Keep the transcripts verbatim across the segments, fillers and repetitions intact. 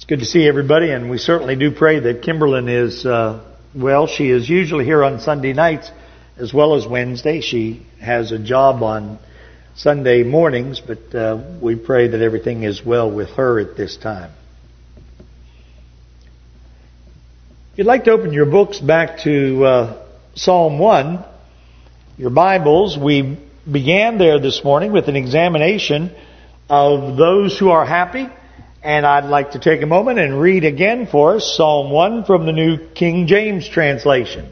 It's good to see everybody, and we certainly do pray that Kimberlyn is uh, well. She is usually here on Sunday nights as well as Wednesday. She has a job on Sunday mornings, but uh, we pray that everything is well with her at this time. If you'd like to open your books back to uh, Psalm one, your Bibles, we began there this morning with an examination of those who are happy. And I'd like to take a moment and read again for us Psalm one from the New King James translation.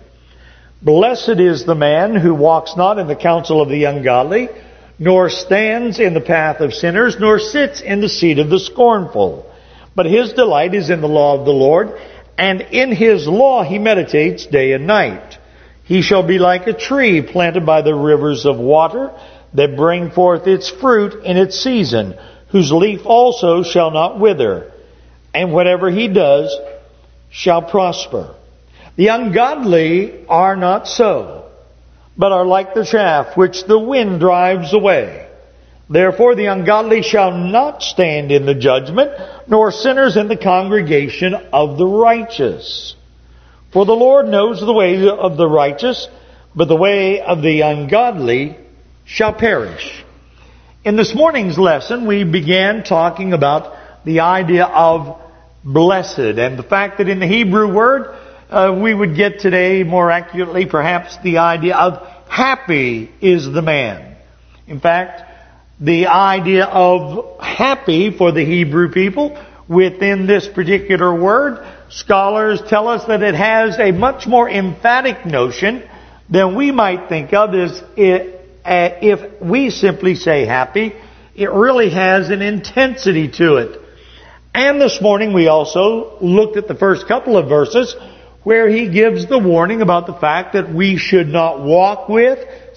Blessed is the man who walks not in the counsel of the ungodly, nor stands in the path of sinners, nor sits in the seat of the scornful. But his delight is in the law of the Lord, and in his law he meditates day and night. He shall be like a tree planted by the rivers of water, that bring forth its fruit in its season, whose leaf also shall not wither, and whatever he does shall prosper. The ungodly are not so, but are like the chaff which the wind drives away. Therefore the ungodly shall not stand in the judgment, nor sinners in the congregation of the righteous. For the Lord knows the way of the righteous, but the way of the ungodly shall perish. In this morning's lesson, we began talking about the idea of blessed, and the fact that in the Hebrew word, uh, we would get today more accurately perhaps the idea of happy is the man. In fact, the idea of happy for the Hebrew people within this particular word, scholars tell us that it has a much more emphatic notion than we might think of as it Uh, if we simply say happy. It really has an intensity to it. And this morning we also looked at the first couple of verses where he gives the warning about the fact that we should not walk with,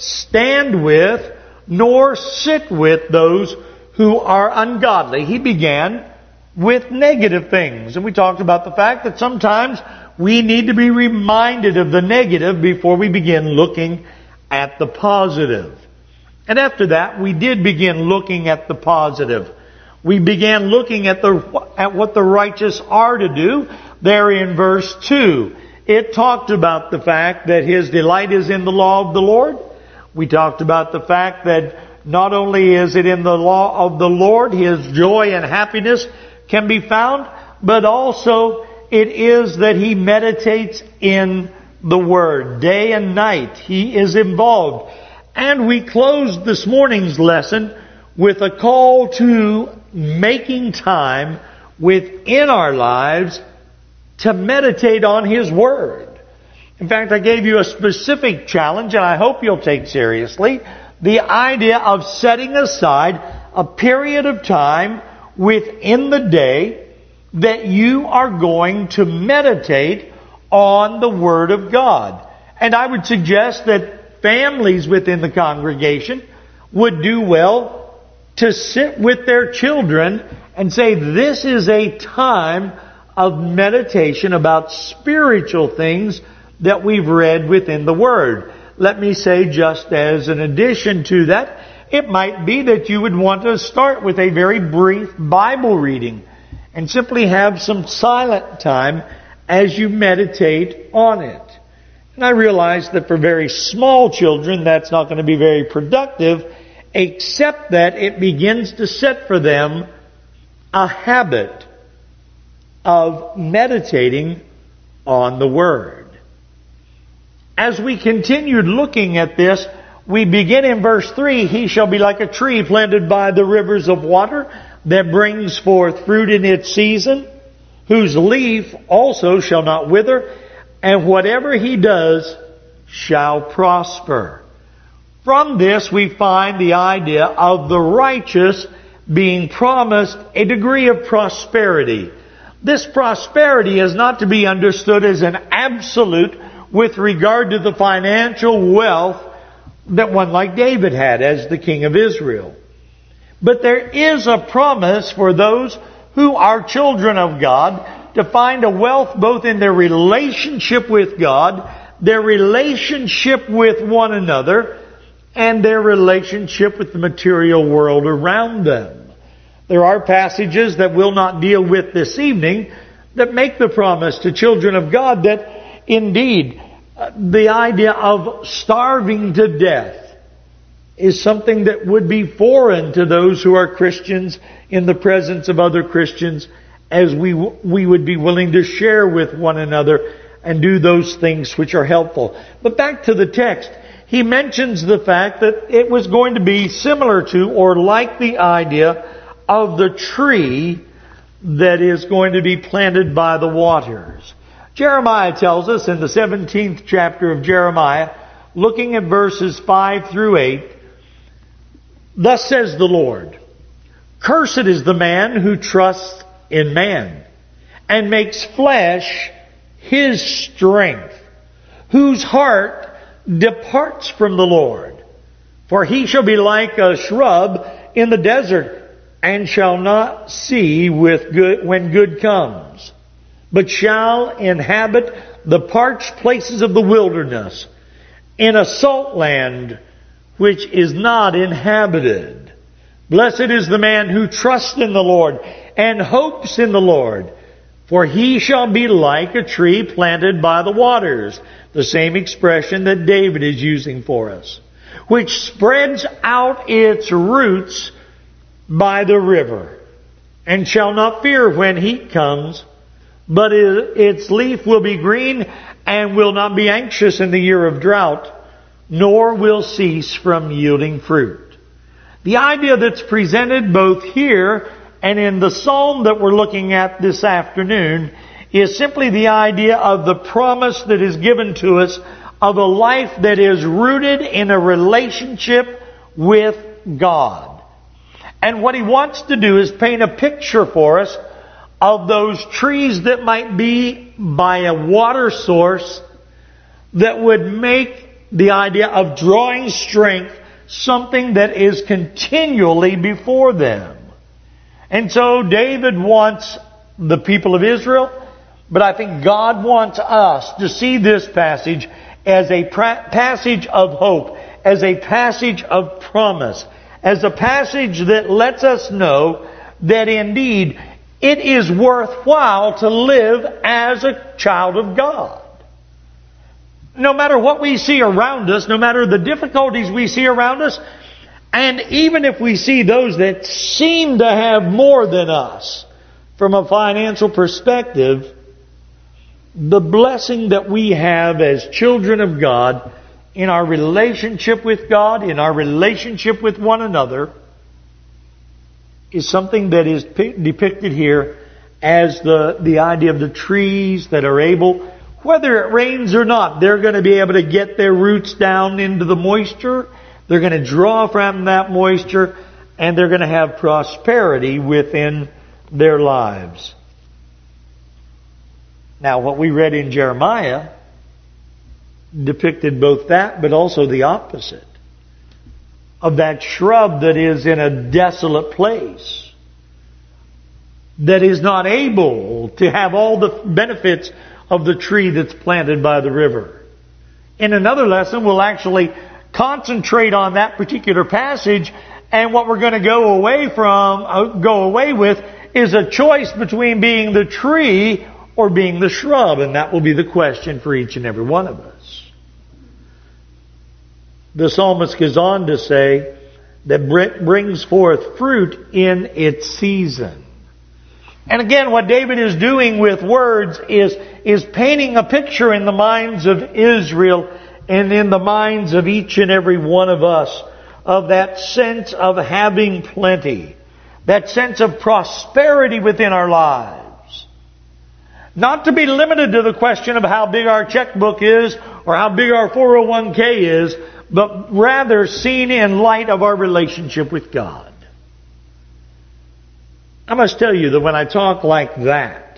stand with, nor sit with those who are ungodly. He began with negative things. And we talked about the fact that sometimes we need to be reminded of the negative before we begin looking at the positive. And after that, we did begin looking at the positive. We began looking at the at what the righteous are to do. There in verse two, it talked about the fact that his delight is in the law of the Lord. We talked about the fact that not only is it in the law of the Lord, his joy and happiness can be found, but also it is that he meditates in the Word day and night. He is involved. And we closed this morning's lesson with a call to making time within our lives to meditate on His Word. In fact, I gave you a specific challenge, and I hope you'll take seriously the idea of setting aside a period of time within the day that you are going to meditate on the Word of God. And I would suggest that families within the congregation would do well to sit with their children and say, this is a time of meditation about spiritual things that we've read within the Word. Let me say, just as an addition to that, it might be that you would want to start with a very brief Bible reading and simply have some silent time as you meditate on it. And I realize that for very small children, that's not going to be very productive, except that it begins to set for them a habit of meditating on the Word. As we continued looking at this, we begin in verse three, he shall be like a tree planted by the rivers of water that brings forth fruit in its season, whose leaf also shall not wither, and whatever he does shall prosper. From this we find the idea of the righteous being promised a degree of prosperity. This prosperity is not to be understood as an absolute with regard to the financial wealth that one like David had as the king of Israel. But there is a promise for those who are children of God to find a wealth both in their relationship with God, their relationship with one another, and their relationship with the material world around them. There are passages that we'll not deal with this evening that make the promise to children of God that indeed uh, the idea of starving to death is something that would be foreign to those who are Christians in the presence of other Christians, as we we would be willing to share with one another and do those things which are helpful. But back to the text, he mentions the fact that it was going to be similar to or like the idea of the tree that is going to be planted by the waters. Jeremiah tells us in the seventeenth chapter of Jeremiah, looking at verses five through eight, "Thus says the Lord, Cursed is the man who trusts in man, and makes flesh his strength, whose heart departs from the Lord. For he shall be like a shrub in the desert, and shall not see with good when good comes, but shall inhabit the parched places of the wilderness, in a salt land which is not inhabited. Blessed is the man who trusts in the Lord and hopes in the Lord, for he shall be like a tree planted by the waters," the same expression that David is using for us, "which spreads out its roots by the river, and shall not fear when heat comes, but its leaf will be green, and will not be anxious in the year of drought, nor will cease from yielding fruit." The idea that's presented both here and in the psalm that we're looking at this afternoon is simply the idea of the promise that is given to us of a life that is rooted in a relationship with God. And what he wants to do is paint a picture for us of those trees that might be by a water source that would make the idea of drawing strength something that is continually before them. And so David wants the people of Israel, but I think God wants us to see this passage as a pra- passage of hope, as a passage of promise, as a passage that lets us know that indeed it is worthwhile to live as a child of God. No matter what we see around us, no matter the difficulties we see around us, and even if we see those that seem to have more than us from a financial perspective, the blessing that we have as children of God in our relationship with God, in our relationship with one another, is something that is depicted here as the, the idea of the trees that are able, whether it rains or not, they're going to be able to get their roots down into the moisture. They're going to draw from that moisture, and they're going to have prosperity within their lives. Now, what we read in Jeremiah depicted both that, but also the opposite of that shrub that is in a desolate place, that is not able to have all the benefits of the tree that's planted by the river. In another lesson, we'll actually concentrate on that particular passage, and what we're going to go away from, uh, go away with, is a choice between being the tree or being the shrub, and that will be the question for each and every one of us. The psalmist goes on to say that brings forth fruit in its season. And again, what David is doing with words is, is painting a picture in the minds of Israel and in the minds of each and every one of us of that sense of having plenty, that sense of prosperity within our lives. Not to be limited to the question of how big our checkbook is or how big our four oh one k is, but rather seen in light of our relationship with God. I must tell you that when I talk like that,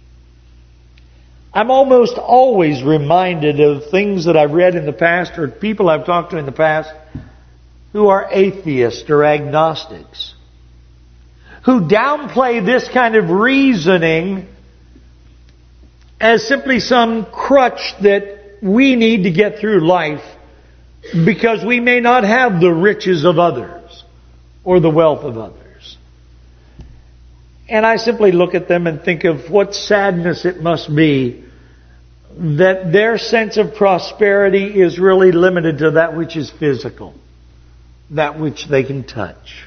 I'm almost always reminded of things that I've read in the past or people I've talked to in the past who are atheists or agnostics, who downplay this kind of reasoning as simply some crutch that we need to get through life because we may not have the riches of others or the wealth of others. And I simply look at them and think of what sadness it must be that their sense of prosperity is really limited to that which is physical, that which they can touch.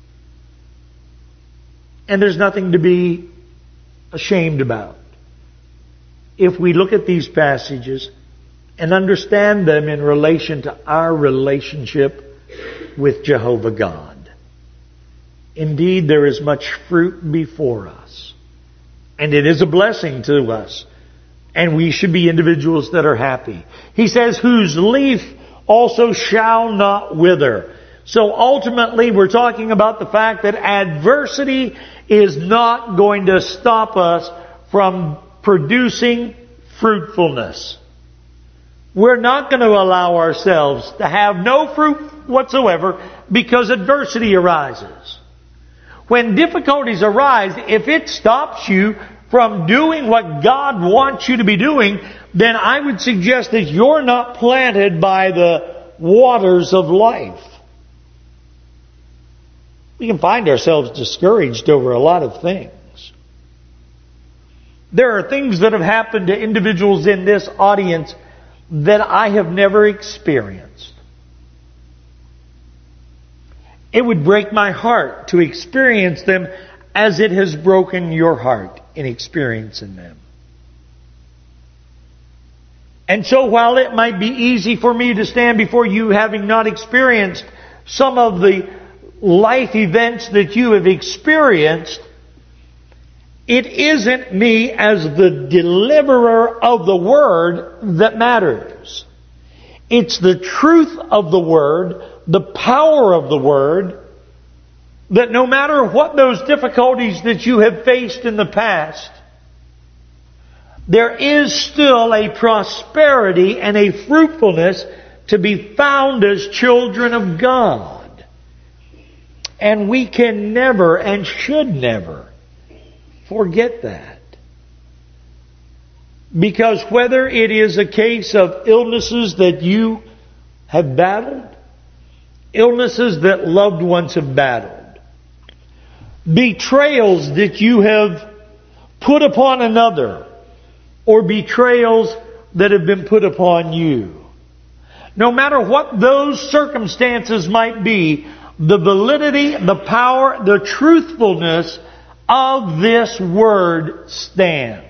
And there's nothing to be ashamed about if we look at these passages and understand them in relation to our relationship with Jehovah God. Indeed, there is much fruit before us, and it is a blessing to us, and we should be individuals that are happy. He says, whose leaf also shall not wither. So ultimately, we're talking about the fact that adversity is not going to stop us from producing fruitfulness. We're not going to allow ourselves to have no fruit whatsoever because adversity arises. When difficulties arise, if it stops you from doing what God wants you to be doing, then I would suggest that you're not planted by the waters of life. We can find ourselves discouraged over a lot of things. There are things that have happened to individuals in this audience that I have never experienced. It would break my heart to experience them as it has broken your heart in experiencing them. And so while it might be easy for me to stand before you having not experienced some of the life events that you have experienced, it isn't me as the deliverer of the Word that matters. It's the truth of the Word, the power of the Word, that no matter what those difficulties that you have faced in the past, there is still a prosperity and a fruitfulness to be found as children of God. And we can never and should never forget that. Because whether it is a case of illnesses that you have battled, illnesses that loved ones have battled, betrayals that you have put upon another, or betrayals that have been put upon you. No matter what those circumstances might be, the validity, the power, the truthfulness of this Word stands.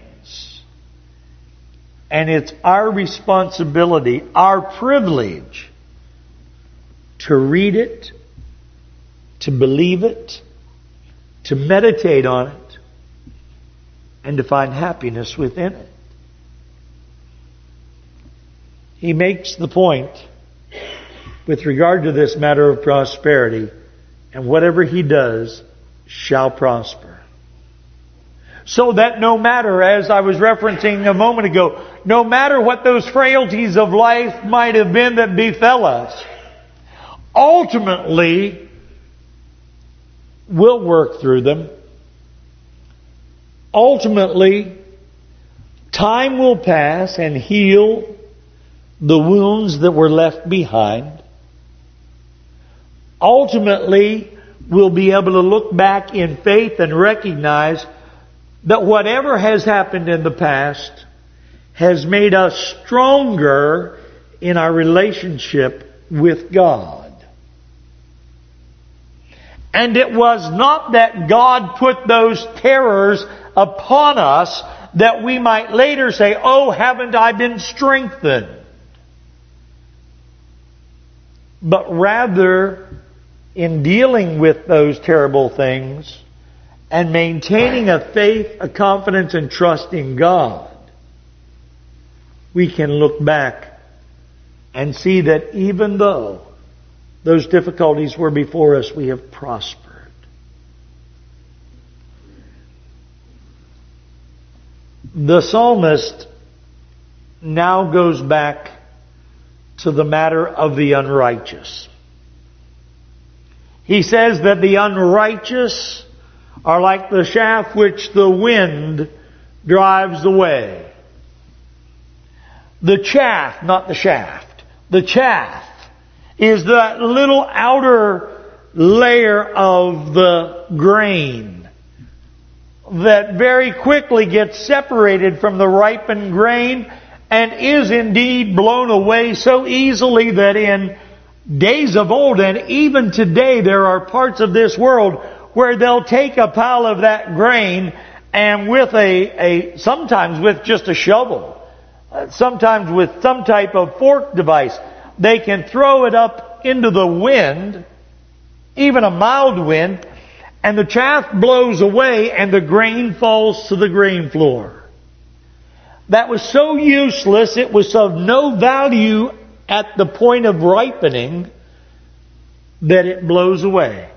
And it's our responsibility, our privilege, to read it, to believe it, to meditate on it, and to find happiness within it. He makes the point with regard to this matter of prosperity, and whatever he does shall prosper. So that no matter, as I was referencing a moment ago, no matter what those frailties of life might have been that befell us, ultimately, we'll work through them. Ultimately, time will pass and heal the wounds that were left behind. Ultimately, we'll be able to look back in faith and recognize that whatever has happened in the past has made us stronger in our relationship with God. And it was not that God put those terrors upon us that we might later say, "Oh, haven't I been strengthened?" But rather, in dealing with those terrible things and maintaining a faith, a confidence, and trust in God, we can look back and see that even though those difficulties were before us, we have prospered. The psalmist now goes back to the matter of the unrighteous. He says that the unrighteous are like the chaff which the wind drives away. The chaff, not the shaft. The chaff is that little outer layer of the grain that very quickly gets separated from the ripened grain and is indeed blown away so easily that in days of old and even today there are parts of this world where they'll take a pile of that grain and with a, a sometimes with just a shovel, sometimes with some type of fork device, they can throw it up into the wind, even a mild wind, and the chaff blows away and the grain falls to the grain floor. That was so useless, it was of no value at the point of ripening, that it blows away.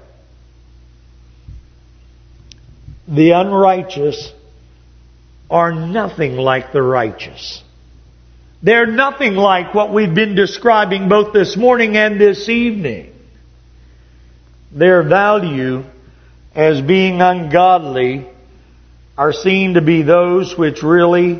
The unrighteous are nothing like the righteous. They're nothing like what we've been describing both this morning and this evening. Their value as being ungodly are seen to be those which really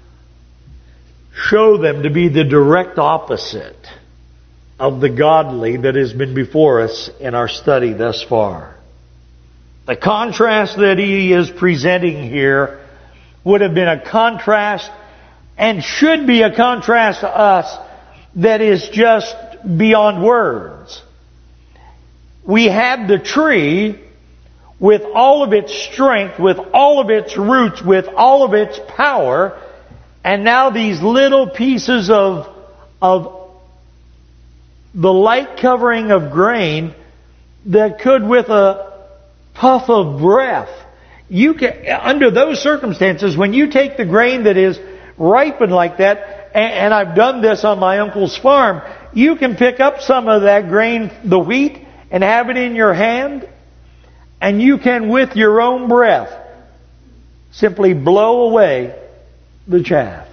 show them to be the direct opposite of the godly that has been before us in our study thus far. The contrast that he is presenting here would have been a contrast and should be a contrast to us that is just beyond words. We had the tree with all of its strength, with all of its roots, with all of its power, and now these little pieces of, of the light covering of grain that could, with a puff of breath, you can, under those circumstances, when you take the grain that is ripened like that, and, and I've done this on my uncle's farm, you can pick up some of that grain, the wheat, and have it in your hand, and you can, with your own breath, simply blow away the chaff.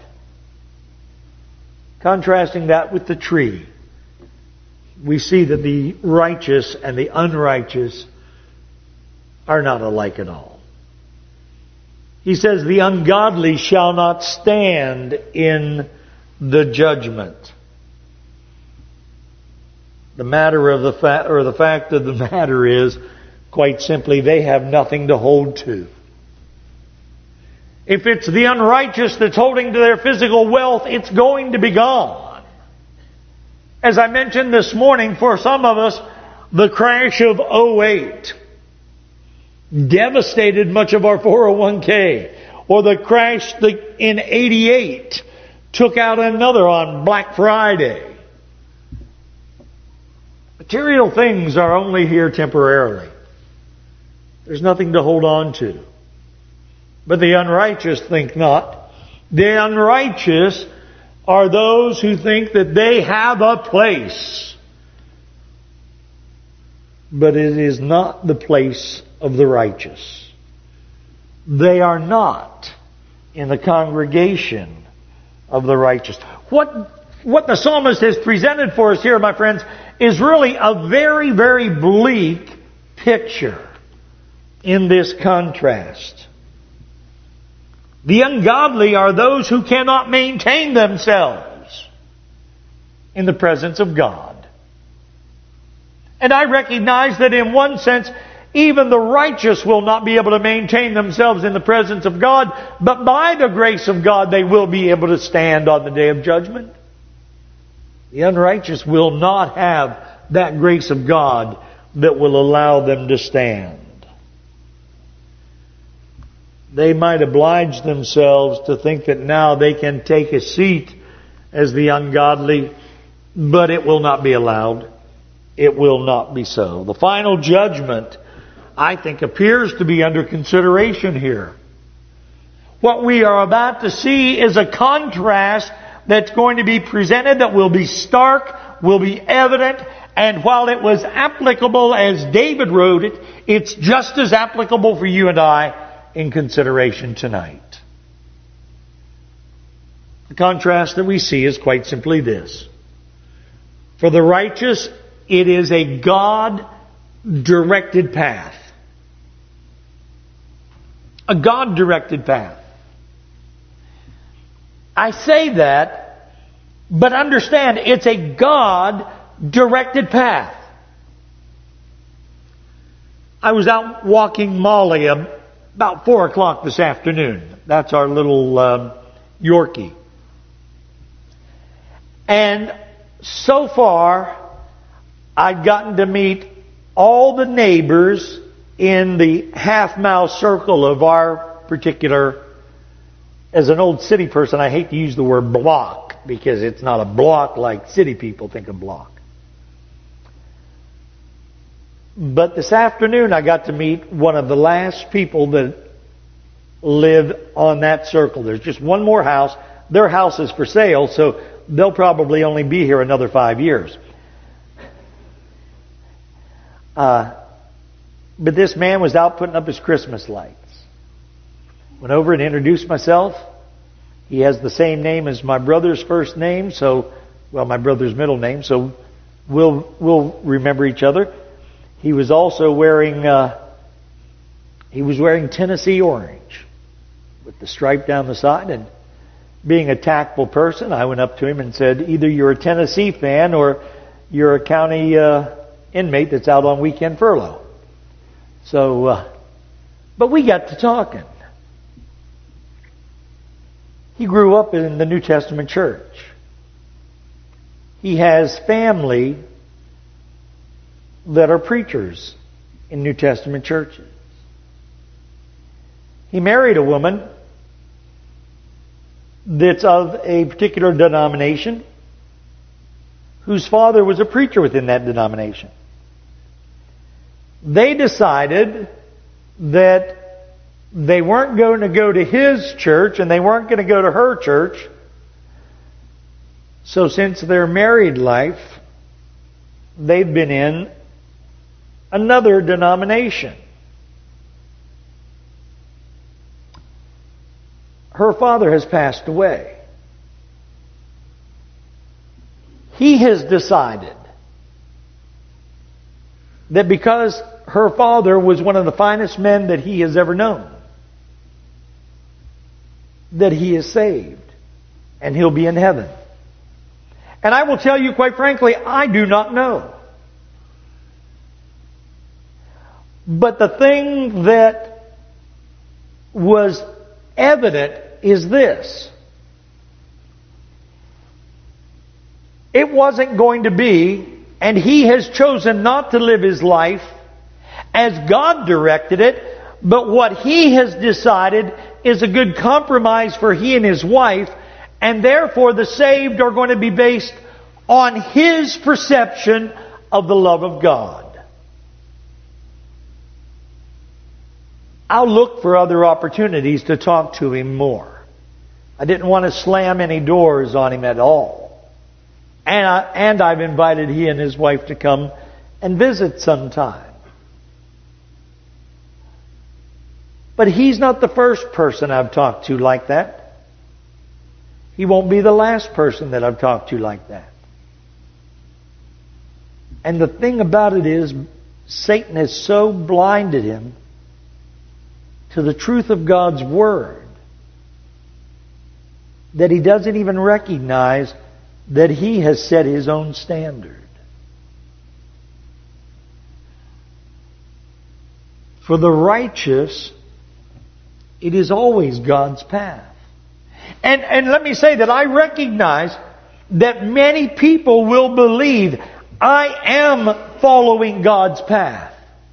Contrasting that with the tree, we see that the righteous and the unrighteous are not alike at all. He says, the ungodly shall not stand in the judgment. The matter of the fact, or the fact of the matter is, quite simply, they have nothing to hold to. If it's the unrighteous that's holding to their physical wealth, it's going to be gone. As I mentioned this morning, for some of us, the crash of oh eight devastated much of our four oh one k. Or the crash in eighty-eight took out another on Black Friday. Material things are only here temporarily. There's nothing to hold on to. But the unrighteous think not. The unrighteous are those who think that they have a place. But it is not the place of the righteous. They are not in the congregation of the righteous. What, what the psalmist has presented for us here, my friends, is really a very, very bleak picture in this contrast. The ungodly are those who cannot maintain themselves in the presence of God. And I recognize that in one sense, even the righteous will not be able to maintain themselves in the presence of God, but by the grace of God they will be able to stand on the day of judgment. The unrighteous will not have that grace of God that will allow them to stand. They might oblige themselves to think that now they can take a seat as the ungodly, but it will not be allowed. It will not be so. The final judgment, I think, appears to be under consideration here. What we are about to see is a contrast that's going to be presented that will be stark, will be evident, and while it was applicable as David wrote it, it's just as applicable for you and I in consideration tonight. The contrast that we see is quite simply this. For the righteous, it is a God-directed path. A God-directed path. I say that, but understand, it's a God-directed path. I was out walking Molly a, about four o'clock this afternoon. That's our little um, Yorkie. And so far, I've gotten to meet all the neighbors in the half-mile circle of our particular, as an old city person, I hate to use the word block, because it's not a block like city people think of block. But this afternoon I got to meet one of the last people that live on that circle. There's just one more house. Their house is for sale, so they'll probably only be here another five years. Uh, but this man was out putting up his Christmas lights. Went over and introduced myself. He has the same name as my brother's first name, so, well, my brother's middle name, so we'll we'll remember each other. He was also wearing uh, he was wearing Tennessee orange with the stripe down the side. And being a tactful person, I went up to him and said, either you're a Tennessee fan or you're a county uh, inmate that's out on weekend furlough. So, uh, but we got to talking. He grew up in the New Testament church. He has family that are preachers in New Testament churches. He married a woman that's of a particular denomination whose father was a preacher within that denomination. They decided that they weren't going to go to his church and they weren't going to go to her church. So since their married life, they've been in another denomination. Her father has passed away. He has decided that because her father was one of the finest men that he has ever known, that he is saved and he'll be in heaven. And I will tell you quite frankly, I do not know. But the thing that was evident is this. It wasn't going to be, and he has chosen not to live his life as God directed it, but what he has decided is a good compromise for he and his wife, and therefore the saved are going to be based on his perception of the love of God. I'll look for other opportunities to talk to him more. I didn't want to slam any doors on him at all. And, I, and I've invited he and his wife to come and visit sometime. But he's not the first person I've talked to like that. He won't be the last person that I've talked to like that. And the thing about it is, Satan has so blinded him to the truth of God's Word that he doesn't even recognize that he has set his own standard. For the righteous, it is always God's path. And, and let me say that I recognize that many people will believe I am following God's path.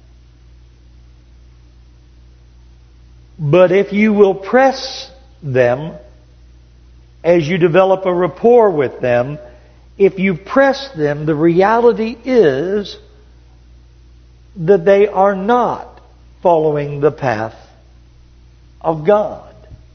But if you will press them, as you develop a rapport with them, if you press them, the reality is that they are not following the path of God.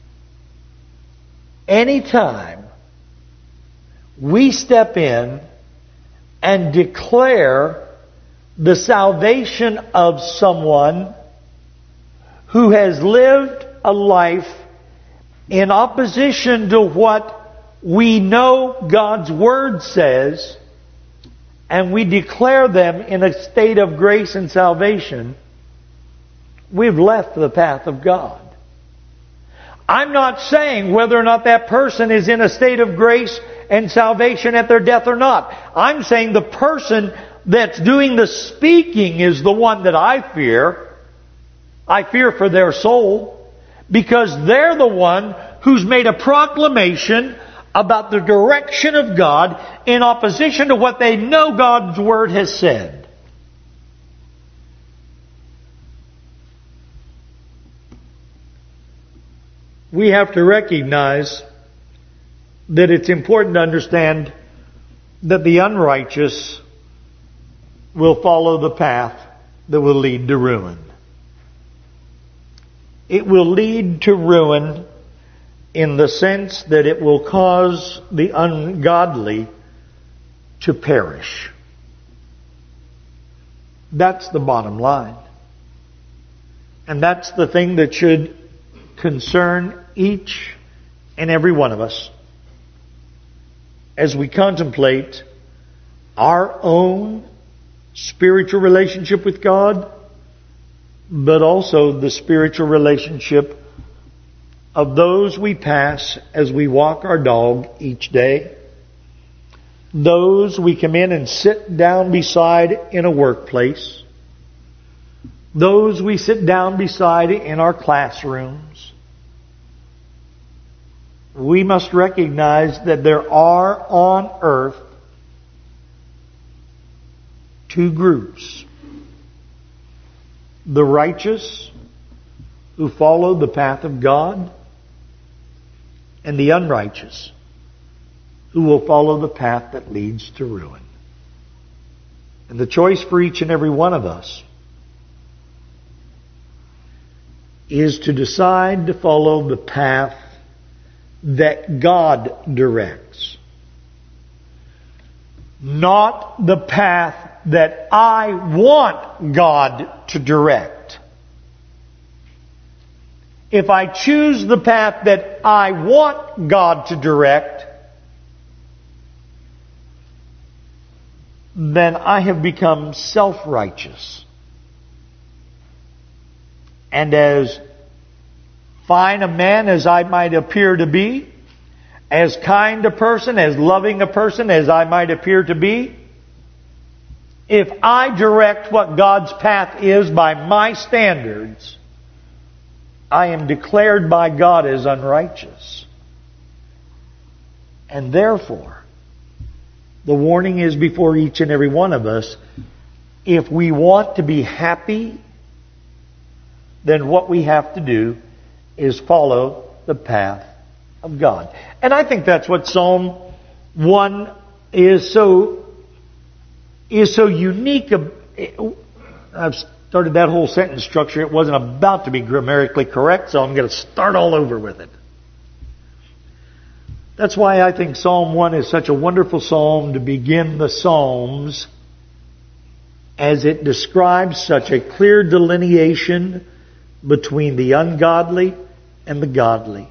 Anytime we step in and declare the salvation of someone who has lived a life in opposition to what we know God's Word says, and we declare them in a state of grace and salvation, we've left the path of God. I'm not saying whether or not that person is in a state of grace and salvation at their death or not. I'm saying the person that's doing the speaking is the one that I fear. I fear for their soul, because they're the one who's made a proclamation about the direction of God in opposition to what they know God's Word has said. We have to recognize that it's important to understand that the unrighteous will follow the path that will lead to ruin. It will lead to ruin in the sense that it will cause the ungodly to perish. That's the bottom line. And that's the thing that should concern each and every one of us as we contemplate our own spiritual relationship with God, but also the spiritual relationship of those we pass as we walk our dog each day, those we come in and sit down beside in a workplace, those we sit down beside in our classrooms. We must recognize that there are on earth two groups. The righteous who follow the path of God, and the unrighteous who will follow the path that leads to ruin. And the choice for each and every one of us is to decide to follow the path that God directs, not the path that I want God to direct. If I choose the path that I want God to direct, then I have become self-righteous. And as fine a man as I might appear to be, as kind a person, as loving a person as I might appear to be, if I direct what God's path is by my standards, I am declared by God as unrighteous. And therefore, the warning is before each and every one of us. If we want to be happy, then what we have to do is follow the path of God. And I think that's what Psalm one is so is so unique. I've started that whole sentence structure. It wasn't about to be grammatically correct, so I'm going to start all over with it. That's why I think Psalm one is such a wonderful psalm to begin the Psalms, as it describes such a clear delineation between the ungodly and the godly.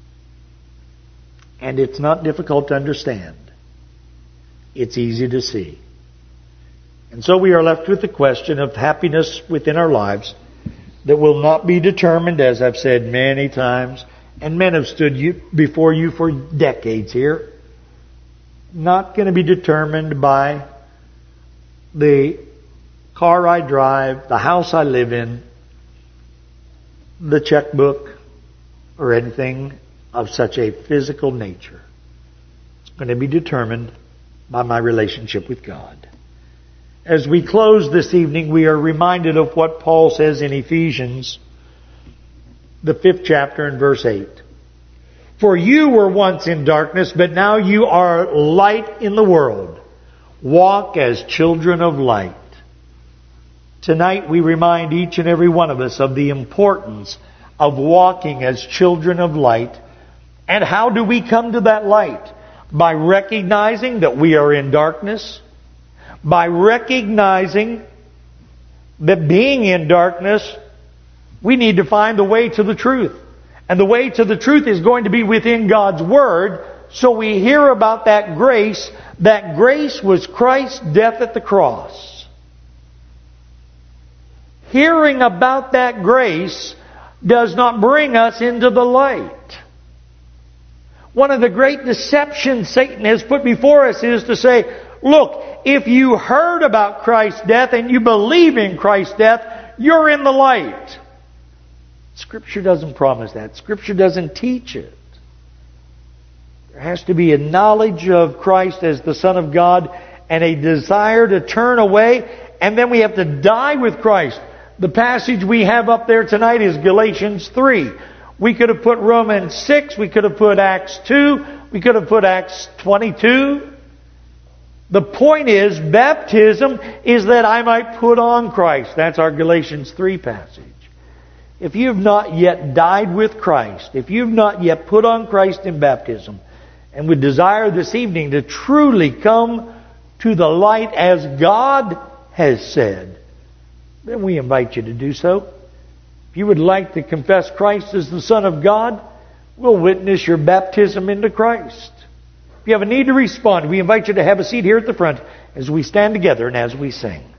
And it's not difficult to understand. It's easy to see. And so we are left with the question of happiness within our lives that will not be determined, as I've said many times, and men have stood you, before you for decades here, not going to be determined by the car I drive, the house I live in, the checkbook, or anything of such a physical nature. It's going to be determined by my relationship with God. As we close this evening, we are reminded of what Paul says in Ephesians, the fifth chapter and verse eight. For you were once in darkness, but now you are light in the world. Walk as children of light. Tonight we remind each and every one of us of the importance of walking as children of light. And how do we come to that light? By recognizing that we are in darkness. By recognizing that being in darkness, we need to find the way to the truth. And the way to the truth is going to be within God's Word. So we hear about that grace. That grace was Christ's death at the cross. Hearing about that grace does not bring us into the light. One of the great deceptions Satan has put before us is to say, look, if you heard about Christ's death and you believe in Christ's death, you're in the light. Scripture doesn't promise that. Scripture doesn't teach it. There has to be a knowledge of Christ as the Son of God and a desire to turn away, and then we have to die with Christ. The passage we have up there tonight is Galatians three. We could have put Romans six, we could have put Acts two, we could have put Acts twenty-two. The point is, baptism is that I might put on Christ. That's our Galatians three passage. If you have not yet died with Christ, if you have not yet put on Christ in baptism, and would desire this evening to truly come to the light as God has said, then we invite you to do so. If you would like to confess Christ as the Son of God, we'll witness your baptism into Christ. If you have a need to respond, we invite you to have a seat here at the front as we stand together and as we sing.